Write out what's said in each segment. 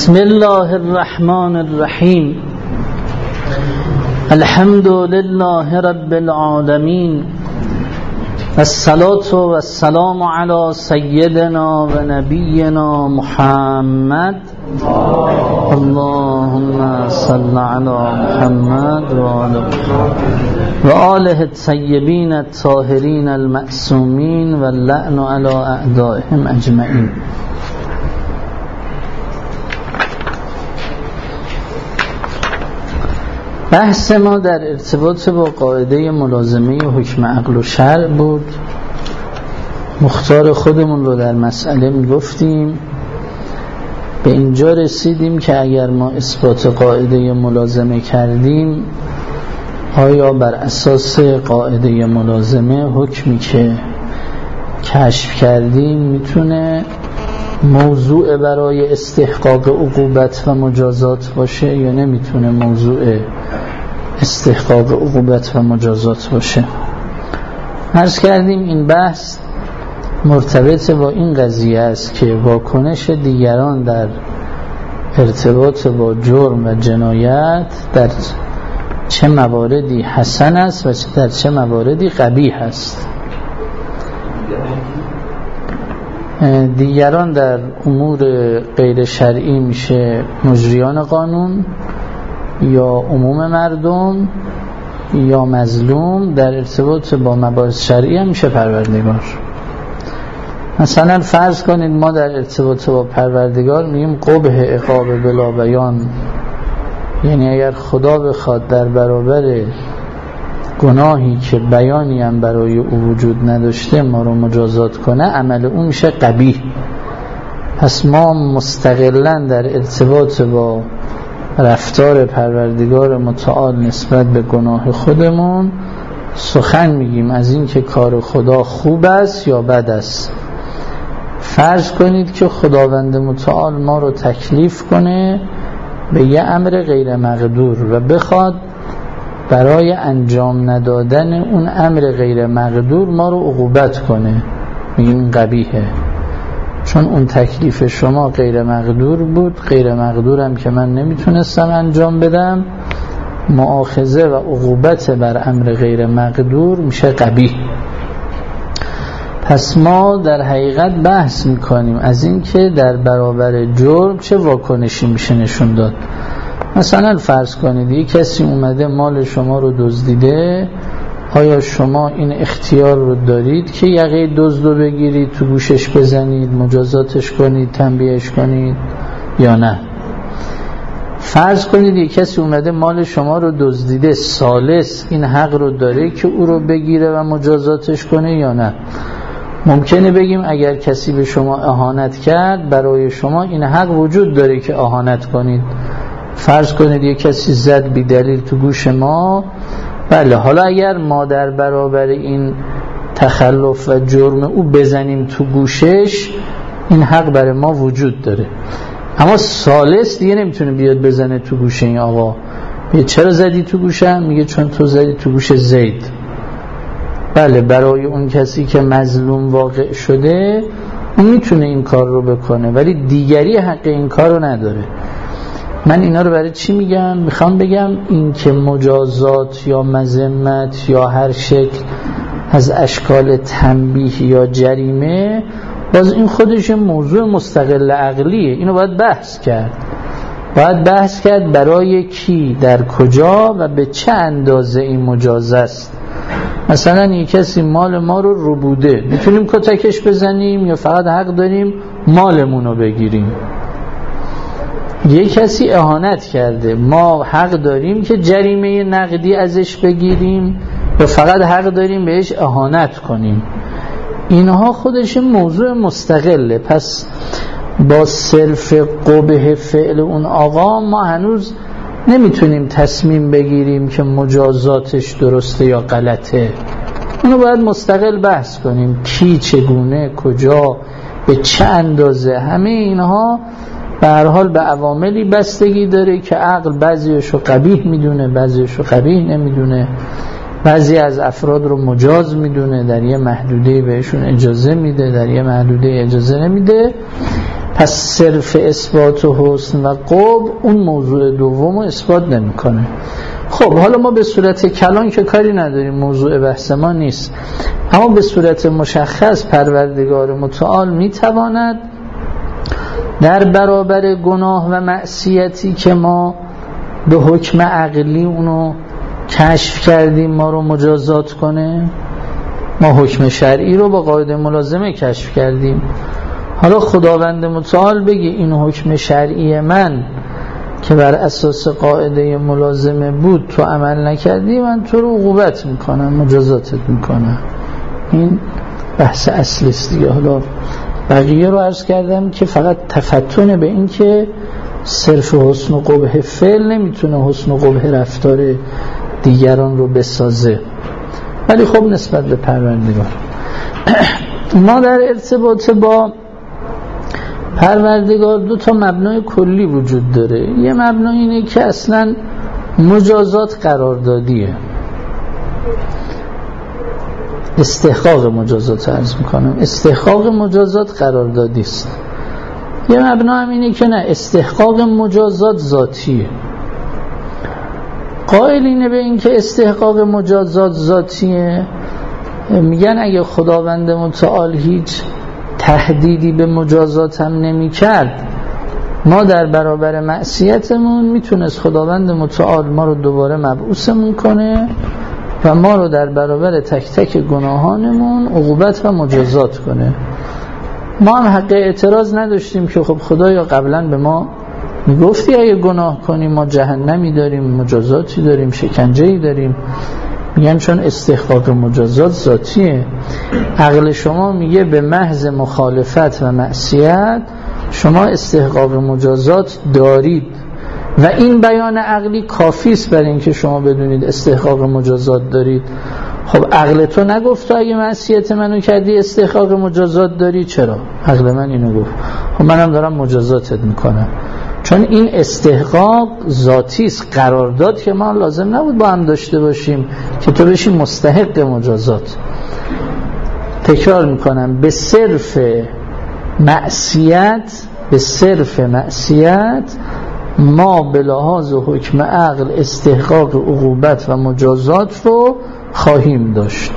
بسم الله الرحمن الرحیم. الحمد لله رب العالمین، الصلاة والسلام علی سیدنا و نبینا محمد. اللهم صل علی محمد و آله الطیبین الطاهرین المعصومین و اللعن علی اعدائهم اجمعین. بحث ما در ارتباط با قاعده ملازمه حکم عقل و شرع بود. مختار خودمون رو در مسئله میگفتیم. به اینجا رسیدیم که اگر ما اثبات قاعده ملازمه کردیم، آیا بر اساس قاعده ملازمه حکمی که کشف کردیم میتونه موضوع برای استحقاق عقوبت و مجازات باشه یا نمیتونه موضوع استحقاق عقوبت و مجازات باشه؟ عرض کردیم این بحث مرتبط با این قضیه است که واکنش دیگران در ارتباط با جرم و جنایت در چه مواردی حسن است و در چه مواردی قبیح است. دیگران در امور غیر شرعی میشه مجریان قانون یا عموم مردم یا مظلوم، در ارتباط با مباحث شرعی هم میشه پروردگار. مثلا فرض کنید ما در ارتباط با پروردگار میگیم قبح عقاب بلا بیان، یعنی اگر خدا بخواد در برابر گناهی که بیانی هم برای او وجود نداشته ما رو مجازات کنه، عمل اون میشه قبیح. پس ما مستقلاً در ارتباط با رفتار پروردگار متعال نسبت به گناه خودمون سخن میگیم از این که کار خدا خوب است یا بد است. فرض کنید که خداوند متعال ما رو تکلیف کنه به یه امر غیر مقدور و بخواد برای انجام ندادن اون امر غیر مقدور ما رو عقوبت کنه، میگیم این قبیحه، چون اون تکلیف شما غیر مقدور بود، غیر مقدورم که من نمیتونستم انجام بدم، مؤاخذه و عقوبت بر امر غیر مقدور میشه قبیح. پس ما در حقیقت بحث میکنیم از این که در برابر جرم چه واکنشی میشه نشون داد. مثلا فرض کنید یک کسی اومده مال شما رو دزدیده، آیا شما این اختیار رو دارید که یقه دزد رو بگیرید، تو گوشش بزنید، مجازاتش کنید، تنبیهش کنید یا نه؟ فرض کنید یک کسی اومده مال شما رو دزدیده، ثالث این حق رو داره که او رو بگیره و مجازاتش کنه یا نه؟ ممکنه بگیم اگر کسی به شما اهانت کرد، برای شما این حق وجود داره که اهانت کنید. فرض کنید یک کسی زد بی دلیل تو گوش ما، بله، حالا اگر ما در برابر این تخلف و جرم او بزنیم تو گوشش، این حق برای ما وجود داره. اما ثالث دیگه نمیتونه بیاد بزنه تو گوش این آقا. میگه چرا زدی تو گوشم؟ میگه چون تو زدی تو گوش زید. بله، برای اون کسی که مظلوم واقع شده اون میتونه این کار رو بکنه، ولی دیگری حق این کار رو نداره. من اینا رو برای چی میگم؟ میخوام بگم این که مجازات یا مذمت یا هر شکل از اشکال تنبیه یا جریمه، باز این خودش موضوع مستقل عقلیه. اینو باید بحث کرد برای کی، در کجا و به چه اندازه این مجاز است. مثلا یک کسی مال ما رو ربوده، میتونیم کتکش بزنیم یا فقط حق داریم مالمون رو بگیریم؟ یک کسی اهانت کرده، ما حق داریم که جریمه نقدی ازش بگیریم یا فقط حق داریم بهش اهانت کنیم؟ اینها خودش موضوع مستقله. پس با صرف قبح فعل اون آقا ما هنوز نمیتونیم تصمیم بگیریم که مجازاتش درسته یا غلطه. اونو باید مستقل بحث کنیم، کی، چگونه، کجا، به چه اندازه. همه اینها به هر حال به عواملی بستگی داره که عقل بعضیشو قبیح میدونه، بعضیشو قبیح نمیدونه، بعضی از افراد رو مجاز میدونه، در یه محدوده بهشون اجازه میده، در یه محدوده اجازه نمیده. پس صرف اثبات و حسن و قبح اون موضوع دوم رو اثبات نمیکنه. خب حالا ما به صورت کلان که کاری نداریم، موضوع بحث ما نیست، اما به صورت مشخص پروردگار متعال میتواند در برابر گناه و معصیتی که ما به حکم عقلی اونو کشف کردیم ما رو مجازات کنه. ما حکم شرعی رو با قاعده ملازمه کشف کردیم، حالا خداوند متعال بگه این حکم شرعی من که بر اساس قاعده ملازمه بود تو عمل نکردی، من تو رو عقوبت میکنم، مجازاتت میکنم. این بحث اصلی است دیگه. حالا بقیه رو عرض کردم که فقط تفتن به این که صرف حسن و قبح فعل نمیتونه حسن و قبح رفتار دیگران رو بسازه، ولی خب نسبت به پروردگار ما در ارتباط با پروردگار دو تا مبنای کلی وجود داره. یه مبنا اینه که اصلا مجازات قراردادیه، استحقاق مجازات عرض میکنم، استحقاق مجازات قراردادی است. یه مبنا هم اینه که نه، استحقاق مجازات ذاتیه. قائلینه به این که استحقاق مجازات ذاتیه میگن اگه خداوند متعال هیچ تهدیدی به مجازات هم نمی کرد، ما در برابر معصیتمون میتونست خداوند متعال ما رو دوباره مبعوثمون کنه و ما رو در برابر تک تک گناهانمون عقوبت و مجازات کنه. ما هم حق اعتراض نداشتیم که خب خدایا قبلا به ما میگفتی اگه گناه کنیم ما جهنمی داریم، مجازاتی داریم، شکنجه‌ای داریم. میگن چون استحقاق مجازات ذاتیه، عقل شما میگه به محض مخالفت و معصیت شما استحقاق مجازات دارید و این بیان عقلی کافی است برای اینکه شما بدونید استحقاق مجازات دارید. خب عقل تو نگفت تو اگه معصیت منو کردی استحقاق مجازات داری؟ چرا؟ عقل من اینو گفت. خب منم دارم مجازاتت میکنم، چون این استحقاق ذاتی است. قرارداد که ما لازم نبود با هم داشته باشیم که تو بشی مستحق مجازات. تکرار میکنم، به صرف معصیت ما به لحاظ حکم عقل استحقاق عقوبت و مجازات رو خواهیم داشت.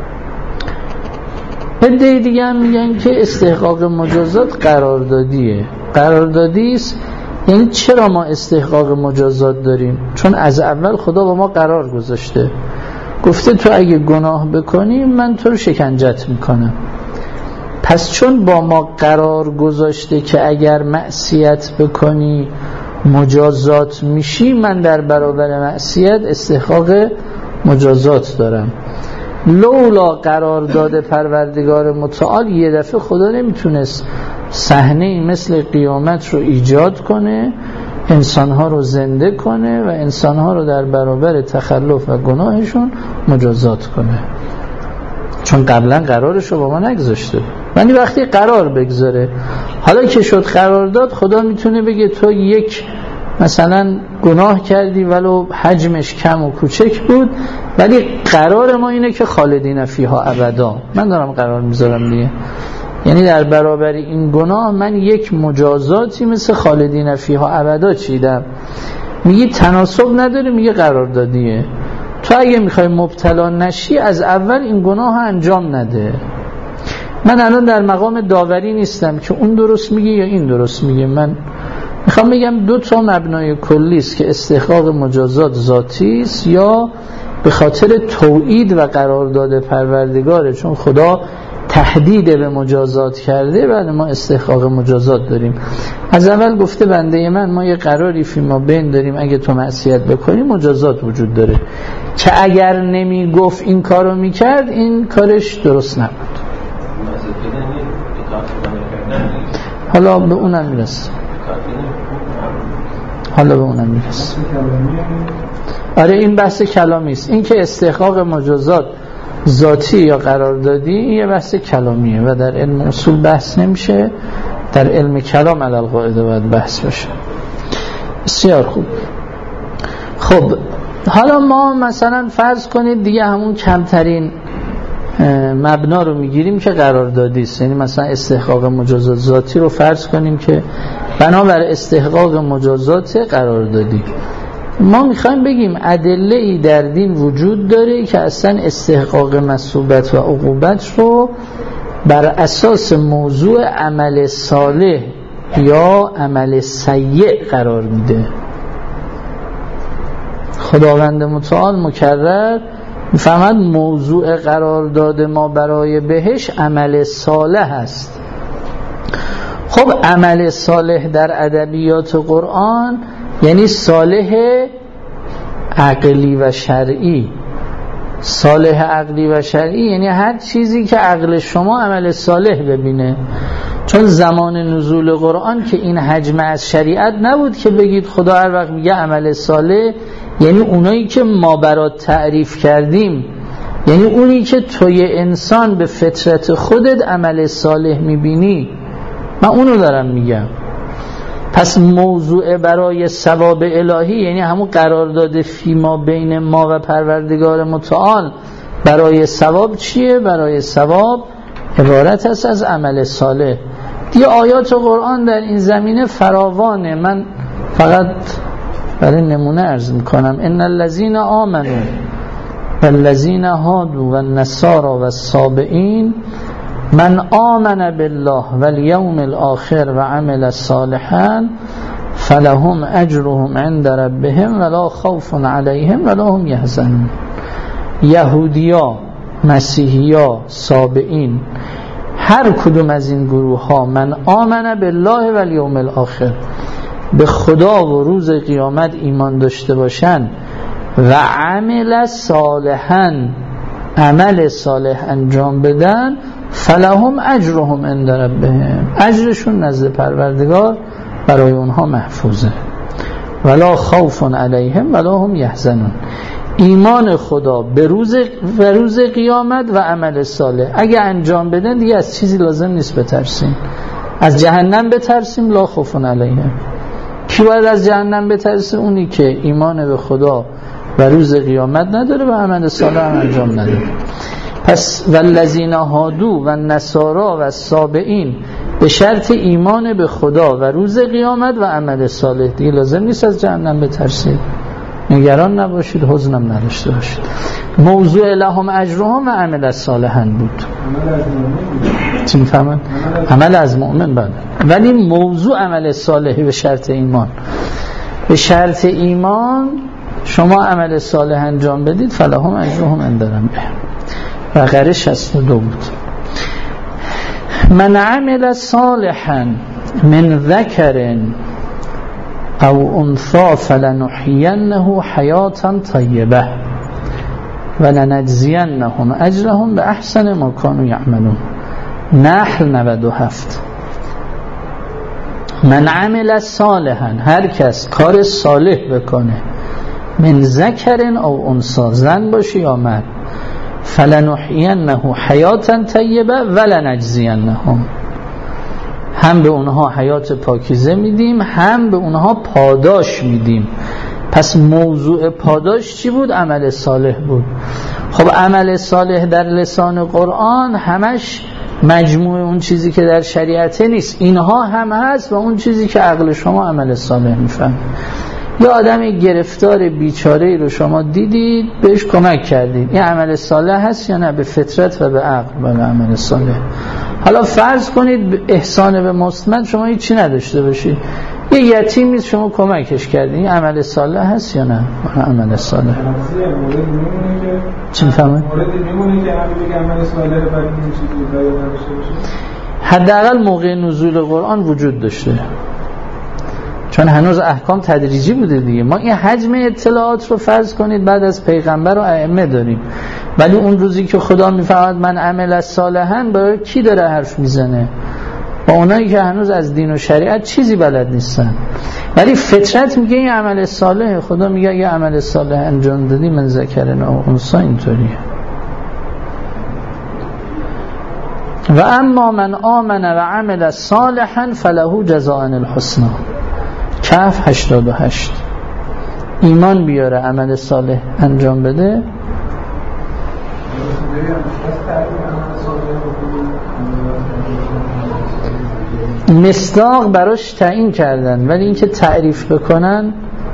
عده دیگه هم میگن که استحقاق مجازات قراردادیه. قراردادی است، یعنی چرا ما استحقاق مجازات داریم؟ چون از اول خدا با ما قرار گذاشته، گفته تو اگه گناه بکنی من تو رو شکنجت میکنم. پس چون با ما قرار گذاشته که اگر معصیت بکنی مجازات میشی، من در برابر معصیت استحقاق مجازات دارم. لولا قرارداد پروردگار متعال یه دفعه خدا نمیتونست صحنه مثل قیامت رو ایجاد کنه، انسانها رو زنده کنه و انسانها رو در برابر تخلف و گناهشون مجازات کنه، چون قبلا قرارش رو با ما نگذاشته. ولی وقتی قرار بگذاره، حالا که شد قرارداد، خدا میتونه بگه تو یک مثلا گناه کردی ولو حجمش کم و کوچک بود، ولی قرار ما اینه که خالدین فیها ابدا. من دارم قرار میذارم دیگه، یعنی در برابر این گناه من یک مجازاتی مثل خالدین فیها ابدا چیدم. میگی تناسب نداره، میگه قراردادیه. تو اگه میخوای مبتلا نشی از اول این گناه ها انجام نده. من الان در مقام داوری نیستم که اون درست میگه یا این درست میگه. من میخوام بگم دو تا مبنای کلی است که استحقاق مجازات ذاتی است یا به خاطر توعید و قرارداد پروردگاره، چون خدا تهدید به مجازات کرده، بعد ما استحقاق مجازات داریم. از اول گفته بنده من ما یه قراری فی ما بین داریم، اگه تو معصیت بکنی مجازات وجود داره، که اگر نمی گفت این کارو میکرد این کارش درست نبود. حالا به اونم میرسه. آره این بحث کلامی است. این که استحقاق مجازات ذاتی یا قراردادی، این یه بحث کلامیه و در علم اصول بحث نمیشه، در علم کلام علی القاعده باید بحث بشه. بسیار خوب. خب حالا ما مثلا فرض کنید دیگه همون کمترین مبنا رو میگیریم که قراردادی است. یعنی مثلا استحقاق مجازات ذاتی رو فرض کنیم که بنابر استحقاق مجازات قراردادی. ما میخوایم بگیم ادله‌ای در دین وجود داره که اصلا استحقاق مثوبت و عقوبت رو بر اساس موضوع عمل صالح یا عمل سیء قرار میده. خداوند متعال مکرر میفهمد موضوع قرارداد ما برای بهش عمل صالح است. خب عمل صالح در ادبیات قرآن یعنی صالح عقلی و شرعی. صالح عقلی و شرعی یعنی هر چیزی که عقل شما عمل صالح ببینه. چون زمان نزول قرآن که این حجم از شریعت نبود که بگید خدا هر وقت میگه عمل صالح یعنی اونایی که ما برات تعریف کردیم، یعنی اونی که توی انسان به فطرت خودت عمل صالح میبینی. من اونو دارم میگم. پس موضوع برای ثواب الهی یعنی همون قرارداد فیما بین ما و پروردگار متعال برای ثواب چیه؟ برای ثواب عبارت است از عمل صالح. دیگه آیات قرآن در این زمینه فراوانه. من فقط برای نمونه عرض میکنم. ان الذين آمنوا والذين هادوا والنصارى والصابئين من آمن بالله والیوم الآخر و عمل صالحا فلهم اجرهم عند ربهم ولا خوف علیهم ولا هم یحزنون. یهودیا، مسیحیا، صابئین، هر کدوم از این گروه ها من آمن بالله والیوم الاخر، به خدا و روز قیامت ایمان داشته باشن و عمل صالحا، عمل صالح انجام بدن، فلهم اجرهم عند ربهم، اجرشون نزد پروردگار برای اونها محفوظه. ولا خوف علیهم ولا هم یحزنون. ایمان خدا به روز قیامت و عمل صالح اگه انجام بدن دیگه از چیزی لازم نیست بترسیم. از جهنم بترسیم لا خوف علیهم. کی باید از جهنم بترسه؟ اونی که ایمان به خدا و روز قیامت نداره و عمل صالح هم انجام نداره. پس والذین هادوا و النصارا و الصابئین به شرط ایمان به خدا و روز قیامت و عمل صالح دیگه لازم نیست از جهنم بترسید، نگران نباشید، حزنم نداشته باشید. موضوع لهم اجرهم و عمل صالحا بود. چی میفهمن؟ عمل از مؤمن بله، ولی موضوع عمل صالحی به شرط ایمان. به شرط ایمان شما عمل صالح انجام بدید فلهم اجرهم عند ربهم. بقره 62 بود. من عمل صالحا من ذکر او انثى فلنحيينه حیاتا طیبه ولنجزینهم اجرهم باحسن ما كانوا یعملون. نحل 97. من عمل صالحا، هر کس کار صالح بکنه، من ذکر او انثى، زن باشه یا مرد، فلنحيينه حیاتا طیبه ولنجزینهم، هم به اونها حیات پاکیزه میدیم هم به اونها پاداش میدیم. پس موضوع پاداش چی بود؟ عمل صالح بود. خب عمل صالح در لسان قرآن همش مجموع اون چیزی که در شریعته نیست، اینها هم هست و اون چیزی که عقل شما عمل صالح میفهم. یا آدمی گرفتار بیچاره‌ای رو شما دیدید بهش کمک کردید، این عمل صالح هست یا نه؟ به فطرت و به عقل به عمل صالح. حالا فرض کنید احسان به مستمد شما هیچی نداشته باشید، یه یتیمی شما کمکش کردید، این عمل صالح هست یا نه؟ عمل صالح. چی می‌فهمید؟ حداقل موقع نزول قرآن وجود داشته، چون هنوز احکام تدریجی بوده دیگه. ما این حجم اطلاعات رو فرض کنید بعد از پیغمبر و ائمه داریم، ولی اون روزی که خدا میفرماد من عمل صالحا، برای کی داره حرف میزنه؟ با اونایی که هنوز از دین و شریعت چیزی بلد نیستن. ولی فطرت میگه این عمل صالح. خدا میگه یه عمل صالح انجام دادی من ذکرن او انثی، اینطوریه. و اما من آمن و عمل صالحا فله جزاء الحسنى. کهف 88. ایمان بیاره عمل صالح انجام بده. مصداق براش تعیین کردن، ولی اینکه تعریف بکنن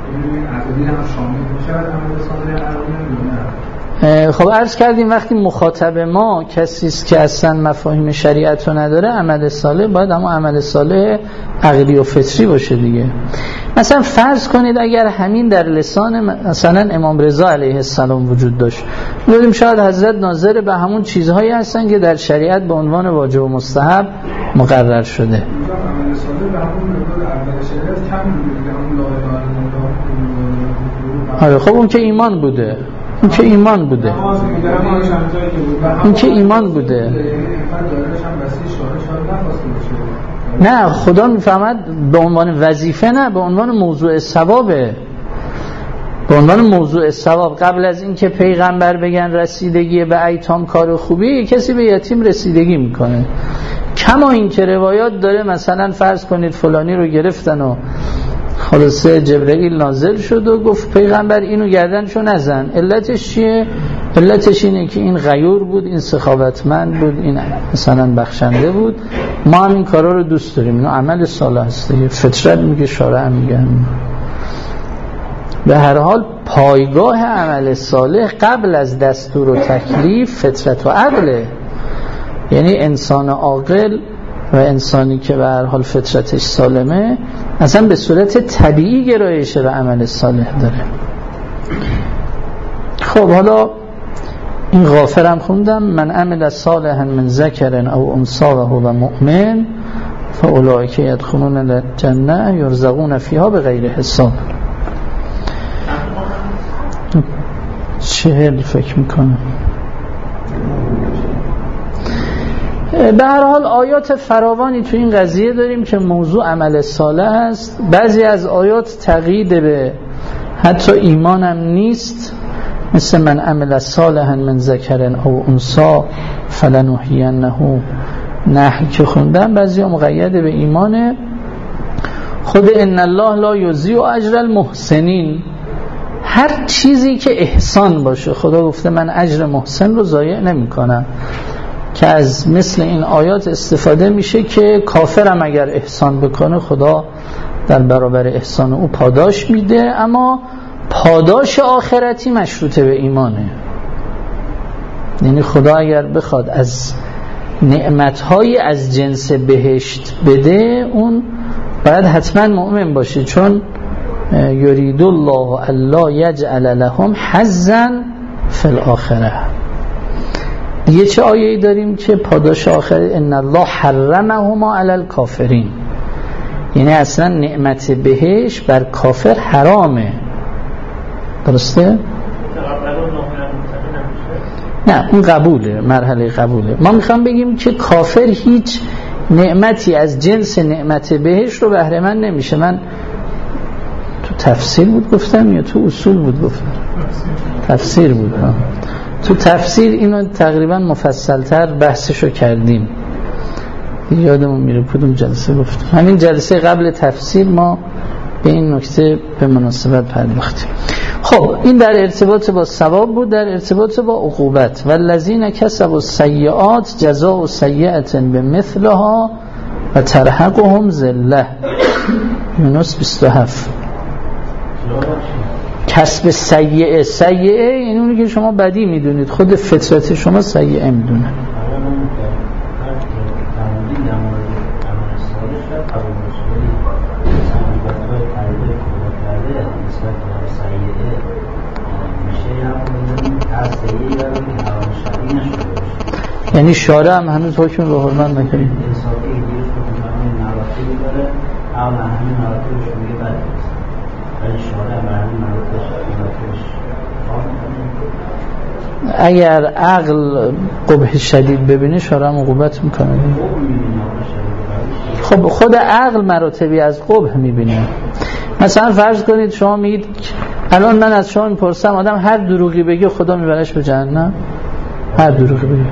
خب عرض کردیم وقتی مخاطب ما کسی است که اصلا مفاهیم شریعت رو نداره، عمل صالح باید اما عمل صالح عقلی و فطری باشه دیگه. مثلا فرض کنید اگر همین در لسان مثلا امام رضا علیه السلام وجود داشت، می‌گفتیم شاید حضرت ناظر به همون چیزهایی هستن که در شریعت به عنوان واجب و مستحب مقرر شده. آره خب اون که ایمان بوده، این که ایمان بوده، این که ایمان بوده. نه خدا میفهمد به عنوان وظیفه، نه به عنوان موضوع ثوابه، به عنوان موضوع ثواب. قبل از این که پیغمبر بگن رسیدگی به ایتام کار خوبیه، کسی به یتیم رسیدگی میکنه. کما این که روایات داره مثلا فرض کنید فلانی رو گرفتن و خلاصه جبرئیل نازل شد و گفت پیغمبر اینو گردنشو نزن. علتش چیه؟ علتش اینه که این غیور بود، این سخاوتمند بود، این مثلا بخشنده بود، ما هم این کارا رو دوست داریم. اینو عمل صالح است دیگه، فطرت میگه، شارع میگن. به هر حال پایگاه عمل صالح قبل از دستور و تکلیف فطرت و عقله. یعنی انسان عاقل و انسانی که به هر حال فطرتش سالمه اصلا به صورت طبیعی گرایش به عمل صالح داره. خب حالا این غافر هم خوندم، من عمل صالحا من ذکر او انثی و هو مؤمن فاولئک یدخلون الجنه یرزقون فیها بغیر حساب. 40 فکر میکنم. به هر حال آیات فراوانی تو این قضیه داریم که موضوع عمل صالح است. بعضی از آیات تقیید به حتی ایمان هم نیست، مثل من عمل صالحا من ذکر او انثی فلنحیینه نحل که خوندم، بعضی ها مقید به ایمانه. خود ان الله لا یضیع اجر المحسنین، هر چیزی که احسان باشه خدا گفته من اجر محسن رو ضایع نمی کنم، که از مثل این آیات استفاده میشه که کافرم اگر احسان بکنه خدا در برابر احسان او پاداش میده، اما پاداش آخرتی مشروطه به ایمانه. یعنی خدا اگر بخواد از نعمتهای از جنس بهشت بده، اون باید حتما مؤمن باشه، چون یرید الله الا یجعل لهم حظا فی الاخره. دیگه چه آیه‌ای داریم که پاداش آخرت ان الله حرمهما علی الکافرین، یعنی اصلا نعمت بهش بر کافر حرامه. درسته؟ نه اون قبوله، مرحله قبوله. ما میخوام بگیم که کافر هیچ نعمتی از جنس نعمت بهش رو بهره مند نمیشه. من تو تفسیر بود گفتم یا تو اصول بود گفتم؟ تفسیر بود. تو تفسیر اینو تقریبا مفصلتر بحثشو کردیم، یادمون میره کدوم جلسه گفتم. همین جلسه قبل تفسیر ما به این نکته به مناسبت پرداختیم. خب این در ارتباط با ثواب بود. در ارتباط با عقوبت، والذین کسبوا السیئات جزاء سیئة بمثلها و ترهقهم ذلة. یونس 27. کسب سیئه، سیئه یعنی اونی که شما بدی میدونید، خود فطرت شما سیئه میدونه. یعنی شارع هم هنوز حکم به حرمت نکرد. اگر عقل قبح شدید ببینه شارع هم عقوبت میکنه. خب خود عقل مراتبی از قبح میبینه. مثلا فرض کنید شما میگید الان من از شما میپرسم آدم هر دروغی بگه خدا میبرش به جهنم؟ هر دروغی بگه،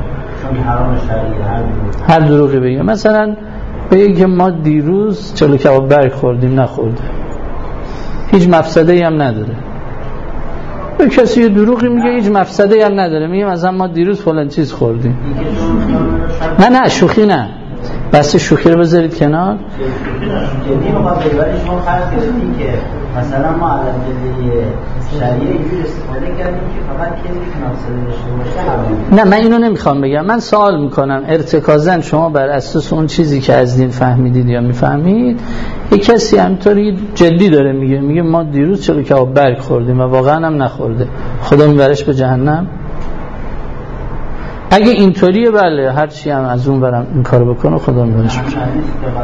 هر دروغی بگه. مثلا بگه که ما دیروز چلو کباب برگ خوردیم، نخورده، هیچ مفسده ای هم نداره. کسی یه دروغی میگه هیچ مفسده‌ای هم نداره، میگه مثلا ما دیروز فلان چیز خوردیم. نه شوخی نه، بس شوخی رو بذارید کنار. جدی میخواد ولی شما فرض کردید که مثلا ما الان جدی شریعه اینجور استفاده کردیم که فقط کسی که ناصر داشته باشه. نه من اینو نمیخوام بگم، من سوال میکنم ارتکازاً شما بر اساس اون چیزی که از دین فهمیدید یا میفهمید، یک کسی همینطوری جدی داره میگه ما دیروز چلو کباب برگ خوردیم و واقعا هم نخورده، خدا میبرش به جهنم؟ اگه اینطوریه بله، هر چی هم از اون برم این کارو بکنه خدا میبرش به جهنم.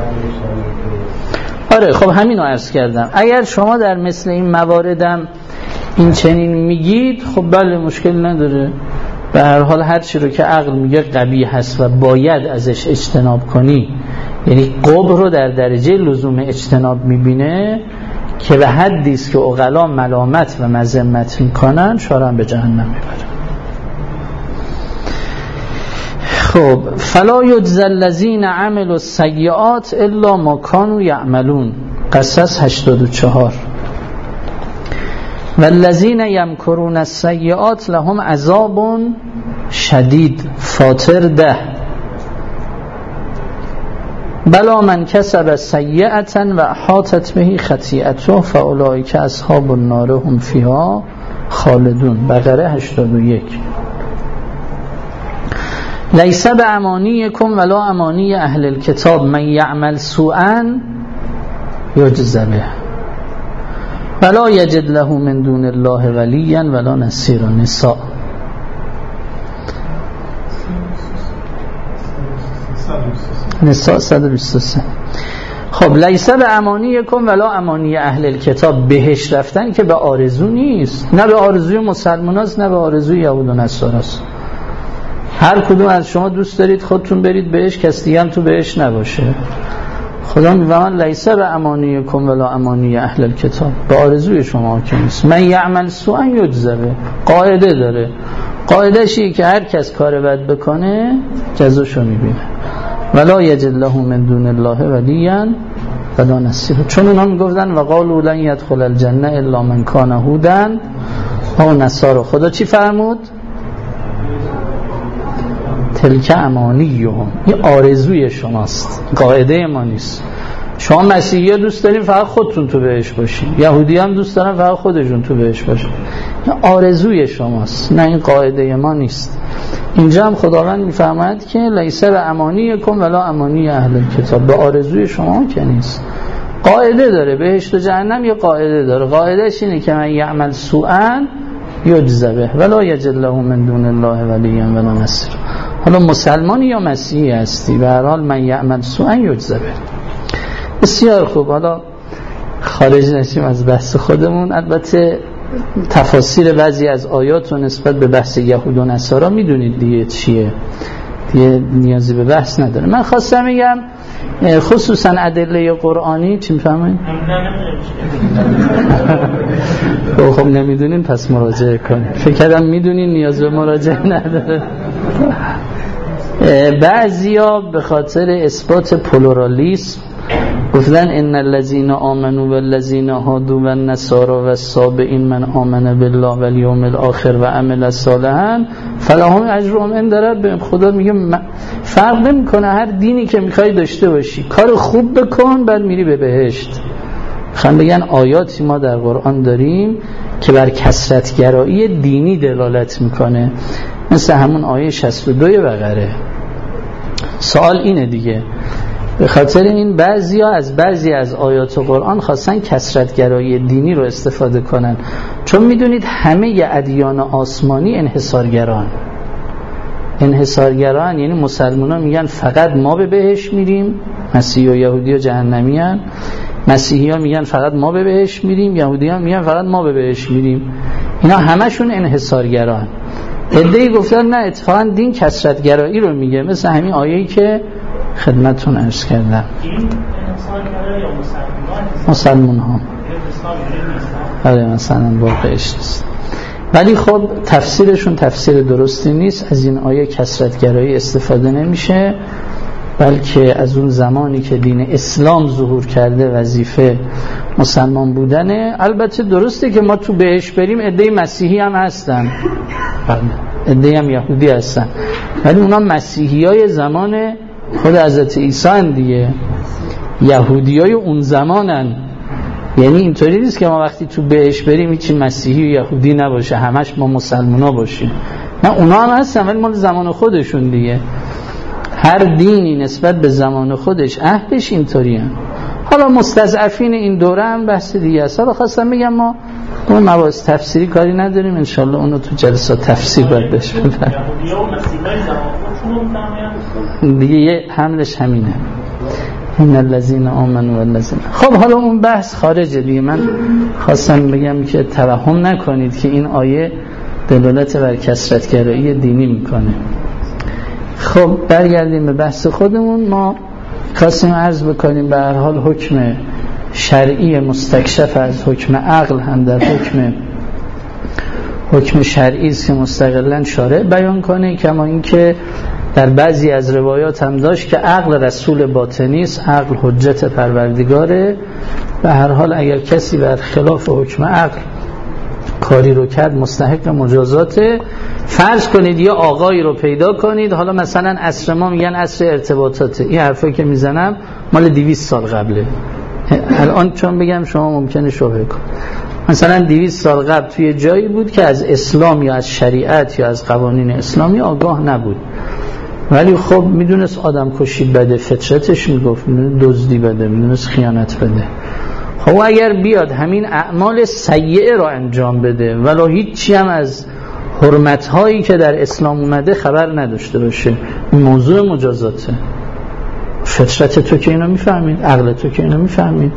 آره خب همینو عرض کردم. اگر شما در مثل این مواردم این چنین میگید خب بله مشکل نداره، به هر حال هر چی رو که عقل میگه قبیح هست و باید ازش اجتناب کنی، یعنی قبح رو در درجه لزوم اجتناب میبینه که به حدی است که عقلا ملامت و مذمت میکنن، شارع به جهنم میبره. خب فلا یجزی الذین عملوا السیئات الا ما کانوا یعملون، قصص 84. والذین یمکرون السیئات لهم عذاب شدید، فاطر 10. بلا من کسب سیئة و احاطت به خطیئته فاولئک اصحاب النار هم فیها خالدون، بقره 81. لیس بامانیکم ولا امانی اهل الکتاب من یعمل سوءا یجزی به ولا یجد له من دون الله ولیا ولا نصیرا. نساء 123. خب لیس بامانیکم ولا امانی اهل الکتاب، بهش رفتن که به آرزو نیست، نه به آرزوی مسلماناست نه به آرزوی یهود و نصاراست. هر کدوم از شما دوست دارید خودتون برید بهش، کسی دیگه هم تو بهش نباشه. خدا میفهمن لیس بامانیکم ولا امانی اهل الکتاب، به آرزوی شما که نیست. من یعمل سوءا یجزی به، قاعده داره، قاعده‌ش اینه که هر کس کار بد بکنه جزاشو میبینه. ولا یجد له من دون الله ولیا ولا نصیرا، چون اونا میگفتن و قالوا لن يدخل الجنه الا من کان هودا او نصارا. خدا چی فرمود؟ تلک امانیهم، این آرزوی شماست، قاعده ما نیست. شما مسیحی ها دوست دارین فقط خودتون تو بهش باشین، یهودی هم دوست دارن فقط خودشون تو بهش باشن، این آرزوی شماست، نه این قاعده ما نیست. اینجا هم خداوند میفرماید که لیس بامانیکم ولا امانی اهل الکتاب، به آرزوی شما که نیست. قاعده داره، بهشت و جهنم یه قاعده داره، قاعدهش اینه که من یعمل سوءا یجزی به ولا یجد له من دون الله ولیا ولا نصیرا. حالا مسلمانی یا مسیحی هستی، به هر حال من یعمل سوءا یجزی به. بسیار خوب، حالا خارج نشیم از بحث خودمون. البته تفاسیر بعضی از آیات و نسبت به بحث یهود و نصارا میدونید دیگه چیه، دیگه نیازی به بحث نداره. من خواستم میگم خصوصا ادله قرآنی چی میفهمین؟ خب نمیدونین پس مراجعه کنید. فکر کردم میدونین نیاز به مراجعه نداره. بعضیا به خاطر اثبات پلورالیسم گفتن ان الذين آمنوا والذين هادوا والنصارى والصابئين من آمن بالله والیوم الاخر و عمل صالحا فلهم اجرهم عند ربهم. خدا میگه فرق نمیکنه، هر دینی که میخوای داشته باشی کار خوب بکن بعد میری به بهشت. خواهم بگن آیاتی ما در قرآن داریم که بر کثرت‌گرایی دینی دلالت میکنه، مثل همون آیه 62 بقره. سوال اینه دیگه، به خاطر این بعضی از آیات قرآن خواستن کثرت‌گرایی دینی رو استفاده کنن، چون میدونید همه ادیان آسمانی انحصارگران، یعنی مسلمان ها میگن فقط ما به بهشت میریم، مسیحی و یهودی و جهنمی هن. مسیحی ها میگن فقط ما به بهشت میریم، یهودی ها میگن فقط ما به بهشت میریم. اینا همشون انحصارگران. عده‌ای گفتن نه، اتفاقا دین کثرت‌گرایی رو میگه، مثل همین آیه‌ای که خدمتتون عرض کردم. مسلمان ها بله مثلا واقعش نیست، ولی خب تفسیرشون تفسیر درستی نیست. از این آیه کثرت‌گرایی استفاده نمیشه، بلکه از اون زمانی که دین اسلام ظهور کرده وظیفه مسلمان بودنه. البته درسته که ما تو بهش بریم عده مسیحی هم هستن، عده هم یهودی هستن، ولی اونا مسیحی های زمان خود حضرت عیسی هن دیگه، یهودی های اون زمانن. یعنی اینطوری نیست که ما وقتی تو بهش بریم هیچی مسیحی و یهودی نباشه، همش ما مسلمان ها باشیم. نه، اونا هم هستن ولی مال زمان خودشون دیگه. هر دینی نسبت به زمان خودش عهدش اینطوری هم. حالا مستضعفین این دوره هم بحث دیگه است. حالا خواستم بگم ما اون مباحث تفسیری کاری نداریم، انشالله اونو تو جلسات تفسیر باید بهش بپریم دیگه. یه حملش همینه، این الذین آمنوا والذین. خب حالا اون بحث خارجه دیگه. من خواستم بگم که توهم نکنید که این آیه دلالت بر کثرت‌گرایی دینی میکنه. خب برگردیم به بحث خودمون. ما خواستیم عرض بکنیم به هر حال حکم شرعی مستکشف از حکم عقل هم در حکم شرعی است که مستقلاً شارع بیان کنه، کما اینکه در بعضی از روایات هم داشت که عقل رسول باطنی است، عقل حجت پروردگاره. به هر حال اگر کسی بر خلاف حکم عقل کاری رو کرد مستحق مجازاته. فرض کنید یه آقایی رو پیدا کنید، حالا مثلا عصر ما میگن عصر ارتباطاته، این حرفایی که میزنم مال 200 سال قبله. الان چون بگم شما ممکنه شبهه کنید. مثلا 200 سال قبل توی جایی بود که از اسلام یا از شریعت یا از قوانین اسلامی آگاه نبود، ولی خب میدونست آدم کشی بده، فطرتش میگفت، میدونست دزدی بده، میدونست خیانت بده. خب اگر بیاد همین اعمال سیئه را انجام بده ولی هیچی هم از حرمت‌هایی که در اسلام اومده خبر نداشته باشه، این موضوع مجازاته. فطرت تو که اینو میفهمید، عقل تو که اینو میفهمید،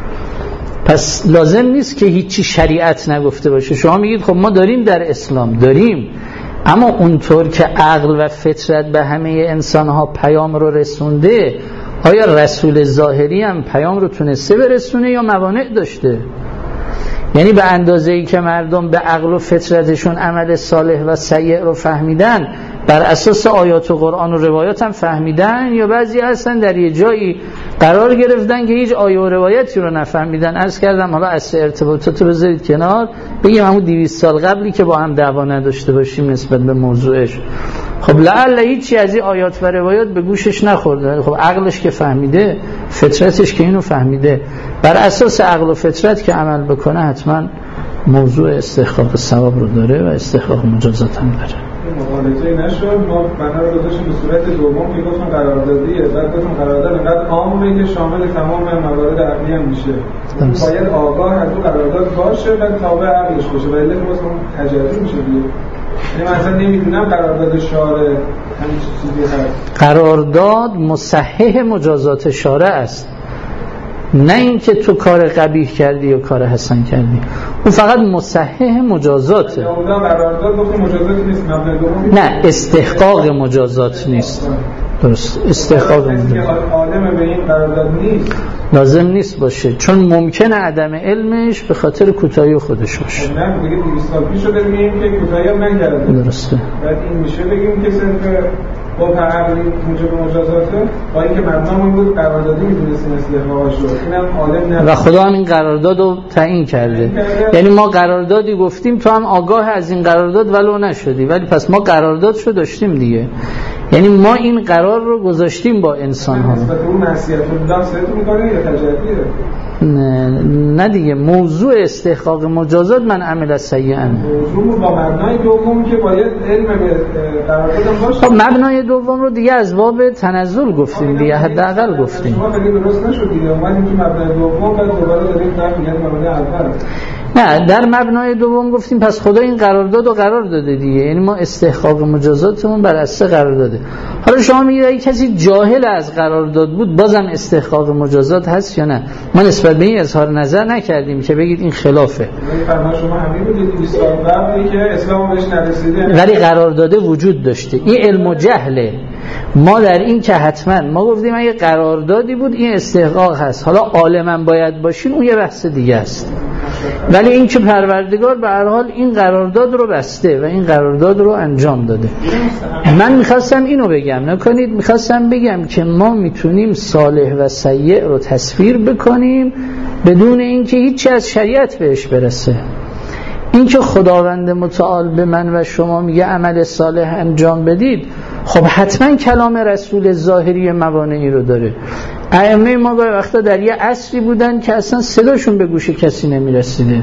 پس لازم نیست که هیچی شریعت نگفته باشه. شما میگید خب ما داریم در اسلام، داریم، اما اونطور که عقل و فطرت به همه انسانها پیام رو رسونده، آیا رسول ظاهری هم پیام رو تونسته برسونه یا موانع داشته؟ یعنی به اندازه‌ای که مردم به عقل و فطرتشون عمل صالح و سیء رو فهمیدن، بر اساس آیات و قرآن و روایات هم فهمیدن، یا بعضی هستن در یه جایی قرار گرفتن که هیچ آیه و روایتی رو نفهمیدن. عرض کردم حالا اصل ارتباطات رو بذارید کنار، بگیم همون 200 سال قبلی که با هم دعوا نداشته باشیم نسبت به موضوعش. خب لعل هیچی از این آیات و روایات به گوشش نخورده. خب عقلش که فهمیده، فطرتش که اینو فهمیده، بر اساس عقل و فطرت که عمل بکنه حتما موضوع استحقاق ثواب رو داره و استحقاق مجازات هم داره. مقالطه‌ای نشد، ما بنا رو داشتیم به صورت دوم که گفتم قراردادیه، بعد گفتم قرارداد اینقدر عامه که شامل تمام موارد عقلی هم میشه. باید آگاه از اون قرارداد باشه و تابع عقلش باشه، ولی که واسه اون تجربه میشه دیگه. یعنی مثلا نمیدونم قرارداد شارع همین چیزی هست. قرارداد مصحح مجازات شارع است، نه اینکه تو کار قبیح کردی یا کار حسن کردی، اون فقط مصحح مجازاته. قرارداد گفت مجازات نیست، نه استحقاق مجازات نیست. درست، استحقاق مجازات عالم به این قرارداد نیست، لازم نیست باشه، چون ممکنه عدم علمش به خاطر کوتاهی خودش باشه. نه بگید 200 سال پیش شده میگیم که کوتاهی هم نکرده. درسته. بعد این میشه بگیم که صرف با تعامل موجب مجازاته، با اینکه مردم بود قراردادی میدونستین استحقاقش رو، اینم عالم نه و خدا هم این قرارداد رو تعیین کرده. یعنی ما قراردادی گفتیم، تو هم آگاه از این قرارداد ولو نشدی، ولی پس ما قراردادشو داشتیم دیگه. یعنی ما این قرار رو گذاشتیم با انسان ها. نسبت اون معصیت رو دست میکنه یا تجربیه؟ نه دیگه، موضوع استحقاق مجازات من عمل سیئا، موضوع با مبنای دوم که باید علم به قرارداد باشه. خب مبنای دوم رو دیگه از باب تنزل گفتیم دیگه، حداقل گفتیم. شما خیلی درست نشد دیگه، اومدیم که مبنای دوم بعد دوباره داریم میگن مبنای اول. نه، در مبنای دوم گفتیم پس خدا این قرارداد رو قرار داده دیگه، یعنی ما استحقاق مجازاتمون بر اساس قرارداده. حالا شما میگید اگه کسی جاهل از قرارداد بود بازم استحقاق مجازات هست یا نه؟ ما نسبت به این اظهار نظر نکردیم که بگید این خلافه. شما همین بودید 20 سال قبلی که اسلام بهش نرسیده، ولی قرارداد وجود داشته. این علم و جهله. ما در این که حتما ما گفتیم اگه قراردادی بود این استحقاق هست، حالا عالما باید باشین اون یه بحث دیگه است. ولی این که پروردگار به هر حال این قرارداد رو بسته و این قرارداد رو انجام داده. من میخواستم اینو بگم، نکنید، میخواستم بگم که ما میتونیم صالح و سیء رو تصویر بکنیم بدون اینکه هیچی از شریعت بهش برسه. اینکه خداوند متعال به من و شما میگه عمل صالح انجام بدید، خب حتما کلام رسول ظاهری موانعی رو داره. ائمه ما گاهی وقتا در یه عصری بودن که اصلا صداشون به گوش کسی نمیرسیده،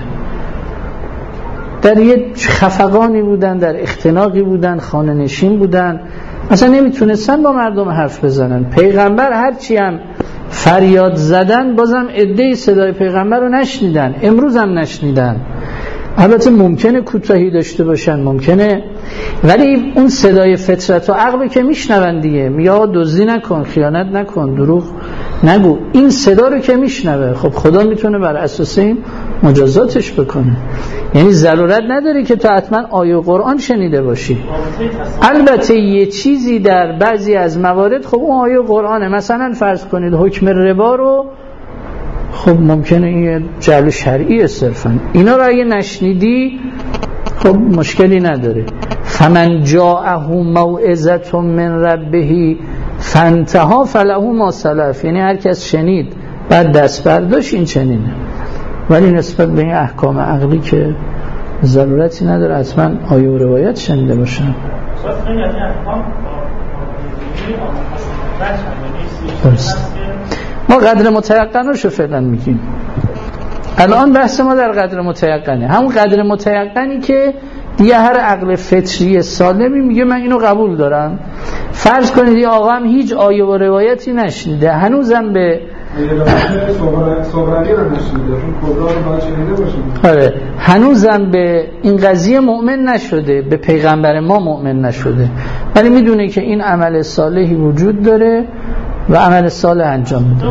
در یه خفقانی بودن، در اختناقی بودن، خانه نشین بودن، اصلا نمیتونستن با مردم حرف بزنن. پیغمبر هرچی هم فریاد زدن بازم عده‌ای صدای پیغمبر رو نشنیدن، امروز هم نشنیدن. البته ممکنه کوتاهی داشته باشن، ممکنه، ولی اون صدای فطرت و عقل که میشنون دیگه، میگه دزدی نکن، خیانت نکن، دروغ نگو، این صدا رو که میشنوه، خب خدا میتونه بر اساس این مجازاتش بکنه. یعنی ضرورت نداره که تو حتما آیه قرآن شنیده باشی. البته یه چیزی در بعضی از موارد خب اون آیه قرآنه، مثلا فرض کنید حکم ربا رو، خب ممکنه این یه جعل شرعی صرفا، اینا رو اگه نشنیدی خب مشکلی نداره. فمن جاءه موعظة من ربه فانتهى فله ما سلف، یعنی هر کس شنید بعد دست برداشت این چنینه. ولی نسبت به این احکام عقلی که ضرورتی نداره حتما آیه و روایت شنیده باشن. ما قدر متیقنش رو فعلا میگیم. الان بحث ما در قدر متیقنه، همون قدر متیقنی که دیگه هر عقل فطری سالمی میگه من اینو قبول دارم. فرض کنید یه آقا هم هیچ آیه و روایتی نشنیده، هنوزم به آره هنوزم به این قضیه مؤمن نشده، به پیغمبر ما مؤمن نشده، ولی میدونه که این عمل صالحی وجود داره و عمل صالح انجام میده.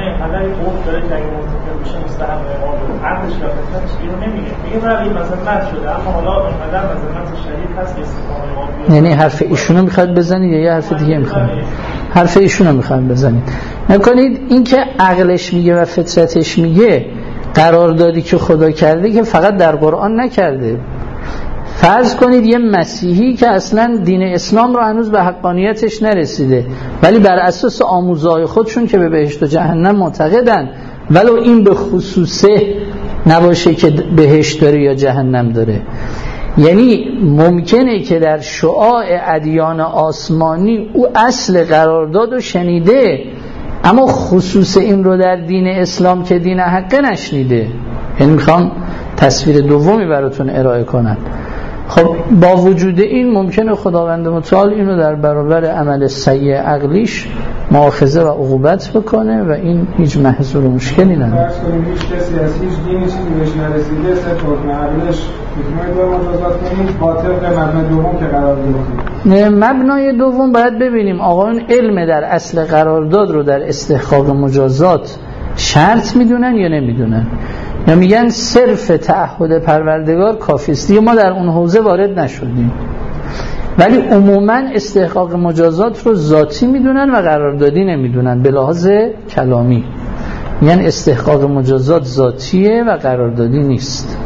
یعنی حرف ایشونو میخواد بزنید یا یه حرف دیگه میخواد؟ حرف ایشونو میخواد بزنید. نکنید این که عقلش میگه و فطرتش میگه قراردادی که خدا کرده که فقط در قرآن نکرده. فرض کنید یه مسیحی که اصلا دین اسلام رو هنوز به حقانیتش نرسیده، ولی بر اساس آموزهای خودشون که به بهشت و جهنم معتقدن، ولو این به خصوصه نباشه که بهشت داره یا جهنم داره. یعنی ممکنه که در شعاع ادیان آسمانی او اصل قرارداد رو شنیده، اما خصوص این رو در دین اسلام که دین حقه نشنیده. یعنی میخوام تصویر دومی براتون ارائه کنم. خب با وجود این ممکنه خداوند متعال اینو در برابر عمل سیء عقلیش مؤاخذه و عقوبت بکنه و این هیچ محذور و مشکلی نداره. فرض کنیم هیچ کسی از هیچ دینی چیزی بهش نرسیده، صرف حکم عقلش میتونه دو مجازات کنیم با طبق مبنای دوم که قرار گرفتیم. مبنای دوم باید ببینیم آقایون علم در اصل قرارداد رو در استحقاق مجازات شرط میدونن یا نمیدونن، یا میگن صرف تعهد پروردگار کافی است. ما در اون حوزه وارد نشدیم، ولی عموما استحقاق مجازات رو ذاتی میدونن و قراردادی نمیدونن. به لحاظ کلامی میگن استحقاق مجازات ذاتیه و قراردادی نیست.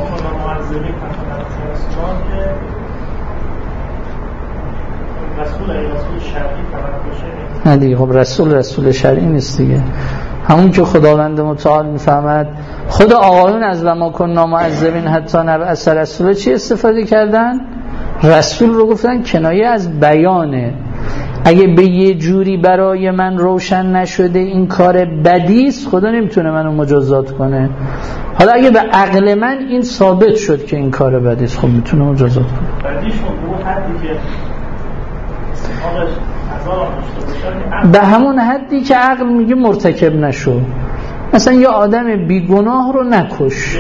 نه دیگه، خب رسول شرعی نیست دیگه. همون که خداوند متعال میفهمد. خود آقایون از وما کنا معذبین حتی نبعث رسولا چی استفاده کردن؟ رسول رو گفتن کنایه از بیانه. اگه به یه جوری برای من روشن نشده این کار بدیست، خدا نمیتونه منو مجازات کنه. حالا اگه به عقل من این ثابت شد که این کار بدیست، خب میتونه مجازات کنه. به همون حدی که عقل میگه مرتکب نشو. مثلا یه آدم بیگناه رو نکش.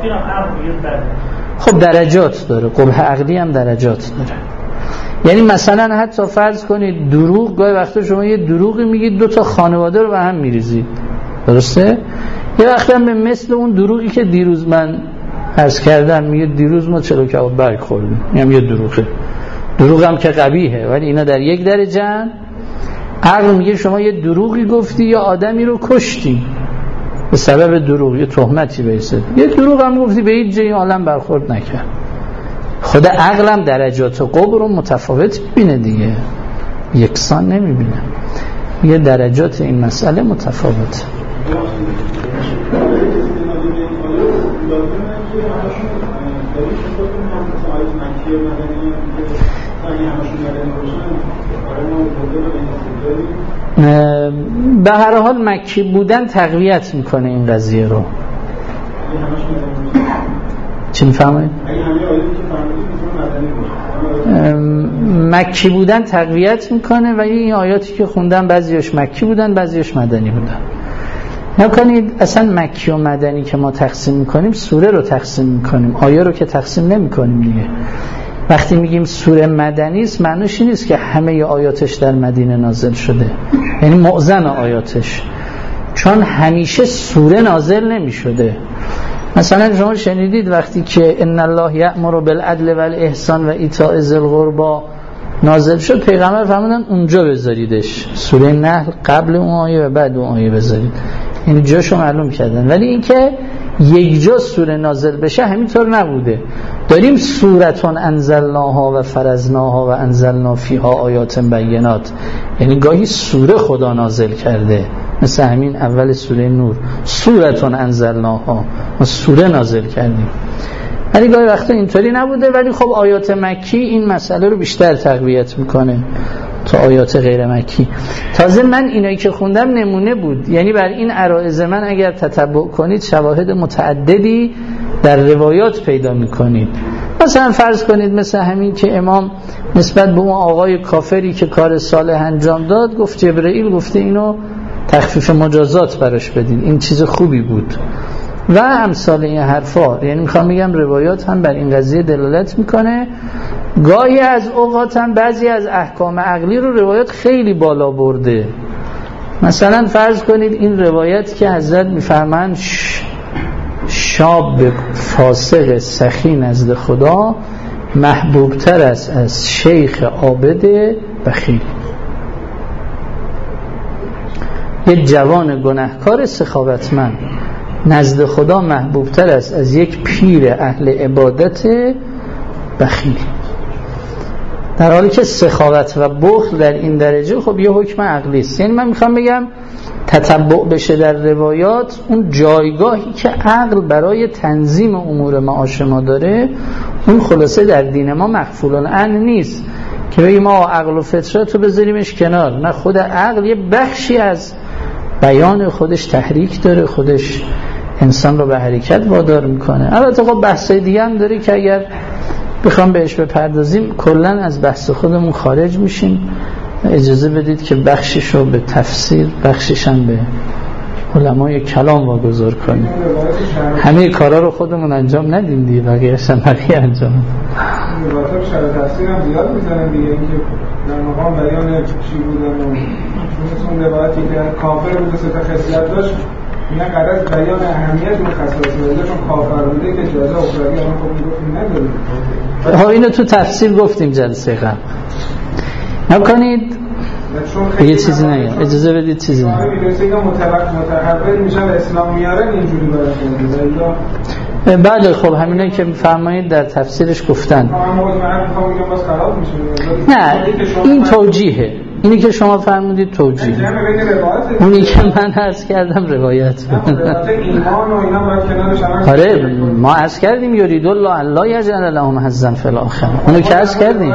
خب درجات داره، قبح عقلی هم درجات داره. یعنی مثلا حتی فرض کنید دروغ، گاهی وقتا شما یه دروغی میگید 2 تا خانواده رو به هم میریزید، درسته؟ یه وقتا هم به مثل اون دروغی که دیروز من عرض کردم، میگه دیروز ما 40 کباب برگ خوردیم، اینم یه دروغه. دروغ هم که قبیحه، ولی اینا در یک درجه. عقل میگه شما یه دروغی گفتی یا آدمی رو کشتی به سبب دروغ، یه تهمتی بهشه، یه دروغ هم گفتی به هیچ جای عالم برخورد نکرد. خود عقل هم درجات قبر رو متفاوت میبینه دیگه، یکسان نمیبینه، یه درجات این مسئله متفاوته. به هر حال مکی بودن تقویت میکنه این قضیه رو. چی میفهمید؟ مکی بودن تقویت میکنه و این آیاتی که خوندن بعضیش مکی بودن بعضیش مدنی بودن. نکنید اصلا مکی و مدنی که ما تقسیم میکنیم سوره رو تقسیم میکنیم، آیه رو که تقسیم نمیکنیم دیگه. وقتی میگیم سوره مدنی است معنیش این نیست که همه آیاتش در مدینه نازل شده، یعنی معظم آیاتش، چون همیشه سوره نازل نمیشده. مثلا شما شنیدید وقتی که ان الله یأمر بالعدل والاحسان و ایتاء ذی القربی نازل شد، پیغمبر فرمودن اونجا بذاریدش، سوره نحل قبل اون آیه و بعد اون آیه بذارید، یعنی جاشو معلوم کردن. ولی اینکه یک جا سوره نازل بشه همینطور نبوده. داریم سورتون انزلناها و فرضناها و انزلنا فیها آیات بینات، یعنی گاهی سوره خدا نازل کرده، مثل همین اول سوره نور سورتون انزلناها، ما سوره نازل کردیم. ولی گاهی وقتا اینطوری نبوده. ولی خب آیات مکی این مسئله رو بیشتر تقویت میکنه تا آیات غیر مکی. تازه من اینایی که خوندم نمونه بود، یعنی بر این عرائض من اگر تتبع کنید شواهد متعددی در روایات پیدا میکنید. مثلا فرض کنید مثل همین که امام نسبت به اون آقای کافری که کار صالح انجام داد گفت جبرئیل گفته اینو تخفیف مجازات براش بدین، این چیز خوبی بود و امثال این حرفا. یعنی میخوام بگم روایات هم بر این قضیه دلالت میکنه. گاهی از اوقات هم بعضی از احکام عقلی رو روایات خیلی بالا برده. مثلا فرض کنید این روایت که حضرت میفرمایند شاب فاسق سخی نزد خدا محبوبتر است از شیخ عابد بخیل. یک جوان گناهکار سخاوتمند نزد خدا محبوبتر است از یک پیر اهل عبادت بخیل. در حالی که سخاوت و بخل در این درجه خب یه حکم عقلی است. یعنی من میخوام بگم تتبع بشه در روایات اون جایگاهی که عقل برای تنظیم امور معاش ما داره، اون خلاصه در دین ما مغفول العنه نیست که بگیم ما عقل و فطرت رو بذاریمش کنار. نه، خود عقل یه بخشی از بیان خودش تحریک داره، خودش انسان رو به حرکت وادار میکنه. البته خب بحثای دیگه هم داره که اگر بخوام بهش بپردازیم کلا از بحث خودمون خارج میشیم. اجازه بدید که بخشش رو به تفسیر، بخشش هم به علمای کلام واگذار کنیم. همه کارا رو خودمون انجام ندیم دیگه، بقیه‌اش هم بقیه انجام بدن. البته شرح تفسیر هم زیاد میزنن دیگه، اینکه در مقام بیان چی بودن و اون روایتی که کافر بوده سه تا خصلت داشت، اینا قرار بیان اهمیت اون خصائص بوده، چون کافر بوده که جزا اخروی اون خب میگفتیم نداره. ها اینو تو تفسیر گفتیم جلسه قبل. نکنید یه چیزی نگه، اجازه بدید چیزی نگه. متحول میشن اسلام میارن اینجوری باید. بله خب همینه که فرمایید در تفسیرش گفتن. نه این توجیهه، اینی که شما فرمودید توجیه، اونی که من عرض کردم روایت. آره ما عرض کردیم یرید الله الا یجعل لهم حظا فی الاخره، اونو که عرض کردیم.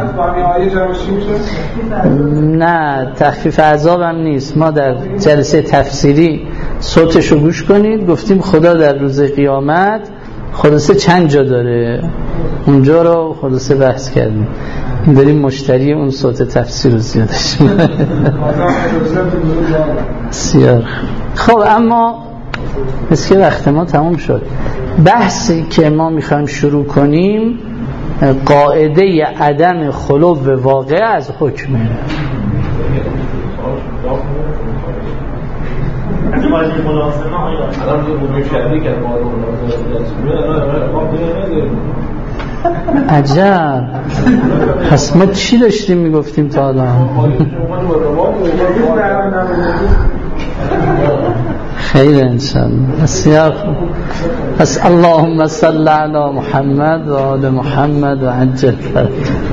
نه تخفیف عذاب هم نیست. ما در جلسه تفسیری صوتشو گوش کنید گفتیم خدا در روز قیامت خلاصه چند جا داره، اونجا رو خلاصه بحث کردیم. داریم مشتری اون صوت تفسیر رو زیادش بسیار. خب اما مثل که وقت ما تموم شد. بحثی که ما میخوایم شروع کنیم قاعده عدم خلو واقع از حکمه. عجب، پس ما چی داشتیم میگفتیم تا الان؟ خیر انشاءالله. بسیار خوب. پس اللهم صل علی محمد و آل محمد و عجل فرج.